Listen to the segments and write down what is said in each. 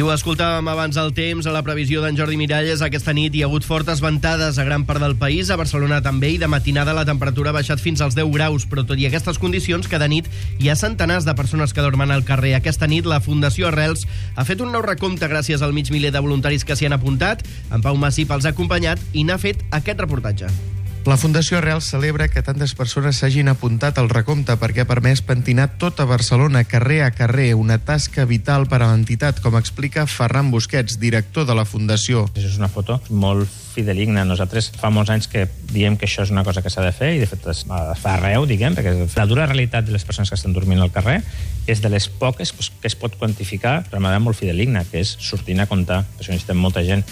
I ho escoltàvem abans al temps, a la previsió d'en Jordi Miralles. Aquesta nit hi ha hagut fortes ventades a gran part del país, a Barcelona també, i de matinada la temperatura ha baixat fins als 10 graus, però tot i aquestes condicions, cada nit hi ha centenars de persones que dormen al carrer. Aquesta nit la Fundació Arrels ha fet un nou recompte gràcies al mig miler de voluntaris que s'hi han apuntat. En Pau Massip els ha acompanyat i n'ha fet aquest reportatge. La Fundació Arrels celebra que tantes persones s'hagin apuntat al recompte perquè ha permès pentinar tota Barcelona, carrer a carrer, una tasca vital per a l'entitat, com explica Ferran Busquets, director de la Fundació. És una foto molt fideligna. Nosaltres fa molts anys que diem que això és una cosa que s'ha de fer i de fet es fa arreu, diguem, perquè la dura realitat de les persones que estan dormint al carrer és de les poques que es pot quantificar de manera molt fideligna, que és sortint a comptar. Per això necessitem molta gent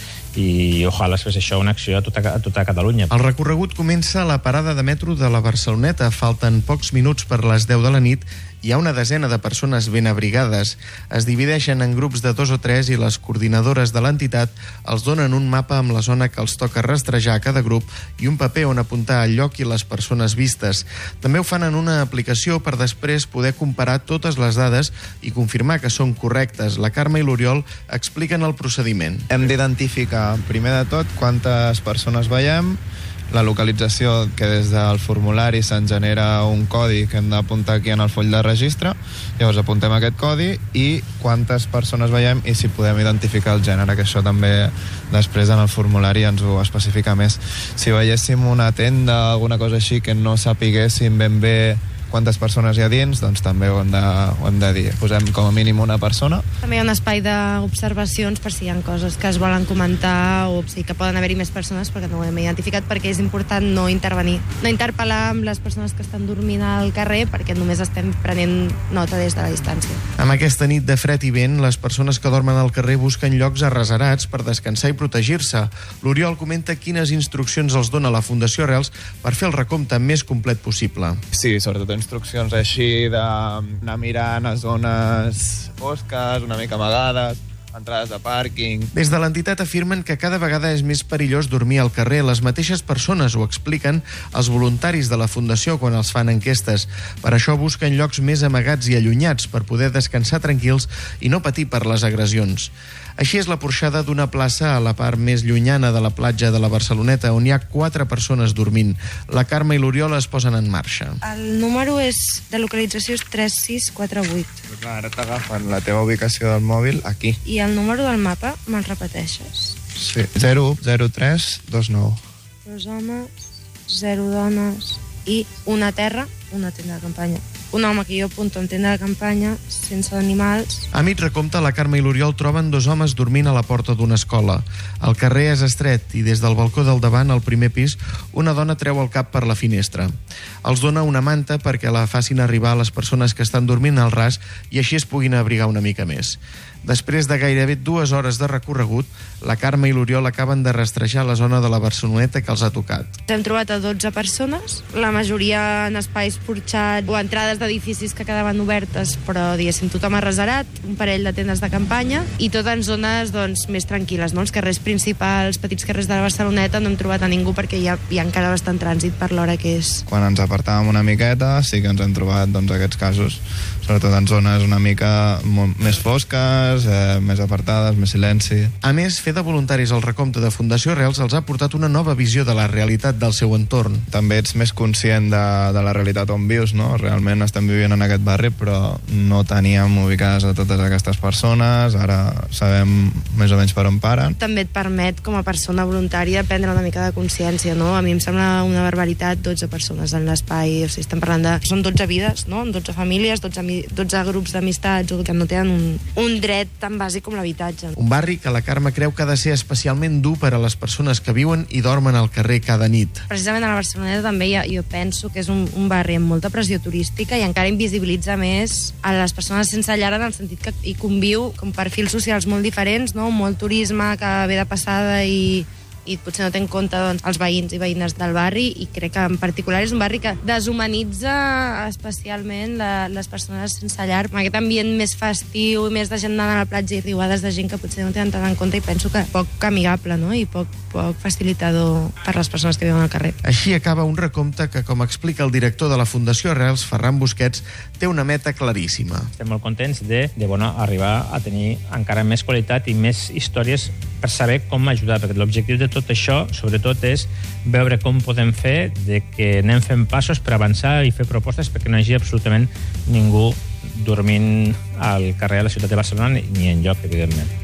i ojalà es fes això una acció a tota Catalunya. El recorregut comença a la parada de metro de la Barceloneta. Falten pocs minuts per les 10 de la nit. Hi ha una desena de persones ben abrigades. Es divideixen en grups de 2 o 3 i les coordinadores de l'entitat els donen un mapa amb la zona que els toca rastrejar a cada grup i un paper on apuntar el lloc i les persones vistes. També ho fan en una aplicació per després poder comparar totes les dades i confirmar que són correctes. La Carme i l'Oriol expliquen el procediment. Hem d'identificar, primer de tot, quantes persones veiem, la localització, que des del formulari se'n genera un codi que hem d'apuntar aquí en el full de registre. Llavors apuntem aquest codi i quantes persones veiem i si podem identificar el gènere, que això també després en el formulari ens ho especifica més. Si veiéssim una tenda, alguna cosa així que no sapiguéssim ben bé quantes persones hi ha dins, doncs també ho hem de dir. Posem com a mínim una persona. També hi ha un espai d'observacions per si hi ha coses que es volen comentar o si que poden haver-hi més persones perquè no ho hem identificat, perquè és important no intervenir. No interpel·lar amb les persones que estan dormint al carrer perquè només estem prenent nota des de la distància. Amb aquesta nit de fred i vent, les persones que dormen al carrer busquen llocs arrecerats per descansar i protegir-se. L'Oriol comenta quines instruccions els dona la Fundació Arrels per fer el recompte més complet possible. Sí, sobretot instruccions així d'anar mirant a zones fosques, una mica amagades, entrades de pàrquing. Des de l'entitat afirmen que cada vegada és més perillós dormir al carrer. Les mateixes persones ho expliquen als voluntaris de la Fundació quan els fan enquestes. Per això busquen llocs més amagats i allunyats per poder descansar tranquils i no patir per les agressions. Així és la porxada d'una plaça a la part més llunyana de la platja de la Barceloneta, on hi ha 4 persones dormint. La Carme i l'Oriol es posen en marxa. El número de localització és 3648. Però clar, ara t'agafen la teva ubicació del mòbil aquí. I el número del mapa me'l repeteixes? Sí, 00329. 2 homes, 0 dones i una terra, una tenda de campanya. Un home que jo apunto en tenda de campanya, sense animals. A mig recompte, la Carme i l'Oriol troben 2 homes dormint a la porta d'una escola. El carrer és estret i des del balcó del davant, al primer pis, una dona treu el cap per la finestra. Els dona una manta perquè la facin arribar a les persones que estan dormint al ras i així es puguin abrigar una mica més. Després de gairebé 2 hores de recorregut, la Carme i l'Oriol acaben de rastrejar la zona de la Barceloneta que els ha tocat. Hem trobat a 12 persones, la majoria en espais porxats o entrades d'edificis que quedaven obertes, però diguéssim tothom arreserat, un parell de tendes de campanya i tot en zones doncs, més tranquil·les, no? Els carrers principals, petits carrers de la Barceloneta, no hem trobat a ningú perquè hi ha encara bastant trànsit per l'hora que és. Quan ens apartàvem una miqueta sí que ens hem trobat aquests casos, sobretot en zones una mica més fosques, més apartades, més silenci. A més, fer de voluntaris al recompte de Fundació Arrels els ha portat una nova visió de la realitat del seu entorn. També ets més conscient de la realitat on vius, no? Realment estem vivint en aquest barri, però no teníem ubicades a totes aquestes persones, ara sabem més o menys per on paren. També et permet, com a persona voluntària, prendre una mica de consciència, no? A mi em sembla una barbaritat 12 persones en l'espai, o sigui, estem parlant de... Són 12 vides, no? 12 famílies, 12 grups d'amistats, que no tenen un dret tan bàsic com l'habitatge. Un barri que la Carme creu que ha de ser especialment dur per a les persones que viuen i dormen al carrer cada nit. Precisament a la Barceloneta també jo penso que és un barri amb molta pressió turística i encara invisibilitza més a les persones sense llar en el sentit que hi conviu com perfils socials molt diferents, no? Molt turisme que ve de passada i i potser no té en compte els veïns i veïnes del barri, i crec que en particular és un barri que deshumanitza especialment les persones sense llar, amb aquest ambient més festiu i més de gent anant a la platja i riuades de gent que potser no tenen tant en compte, i penso que poc amigable, no? I poc facilitador per les persones que viuen al carrer. Així acaba un recompte que, com explica el director de la Fundació Arrels, Ferran Busquets, té una meta claríssima. Estem molt contents de arribar a tenir encara més qualitat i més històries per saber com ajudar, perquè l'objectiu de tot això, sobretot, és veure com podem fer de que anem fent passos per avançar i fer propostes perquè no hi hagi absolutament ningú dormint al carrer de la ciutat de Barcelona ni enlloc, evidentment.